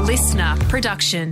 listener production.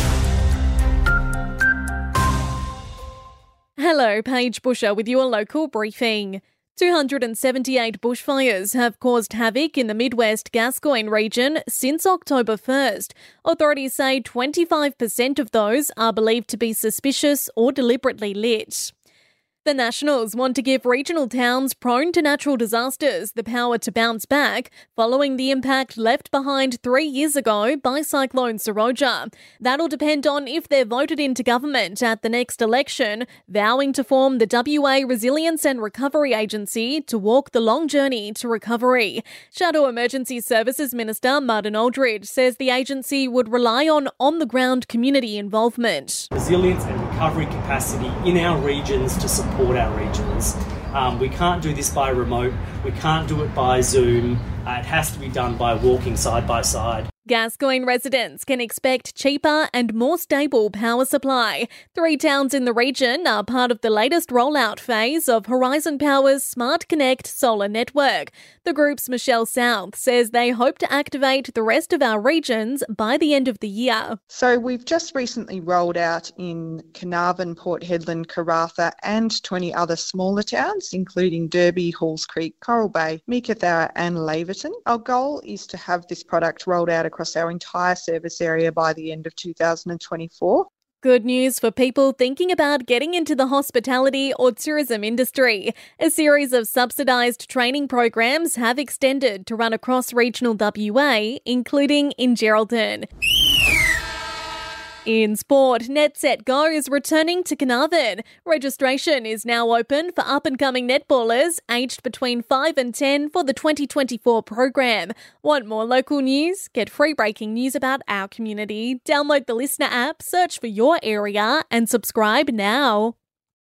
Hello, Paige Busher with your local briefing. 278 bushfires have caused havoc in the Midwest Gascoyne region since October 1st. Authorities say 25% of those are believed to be suspicious or deliberately lit. The Nationals want to give regional towns prone to natural disasters the power to bounce back following the impact left behind 3 years ago by Cyclone Seroja. That'll depend on if they're voted into government at the next election, vowing to form the WA Resilience and Recovery Agency to walk the long journey to recovery. Shadow Emergency Services Minister Martin Aldridge says the agency would rely on on-the-ground community involvement. Resilience and recovery capacity in our regions to support our regions. We can't do this by remote. We can't do it by Zoom. It has to be done by walking side by side. Gascoyne residents can expect cheaper and more stable power supply. 3 towns in the region are part of the latest rollout phase of Horizon Power's Smart Connect solar network. The group's Michelle South says they hope to activate the rest of our regions by the end of the year. So we've just recently rolled out in Carnarvon, Port Hedland, Karratha and 20 other smaller towns, including Derby, Halls Creek, Coral Bay, Meekatharra and Laverton. Our goal is to have this product rolled out across our entire service area by the end of 2024. Good news for people thinking about getting into the hospitality or tourism industry. A series of subsidised training programs have extended to run across regional WA, including in Geraldton. In sport, Net Set Go is returning to Carnarvon. Registration is now open for up-and-coming netballers aged between 5 and 10 for the 2024 program. Want more local news? Get free breaking news about our community. Download the Listener app, search for your area and subscribe now.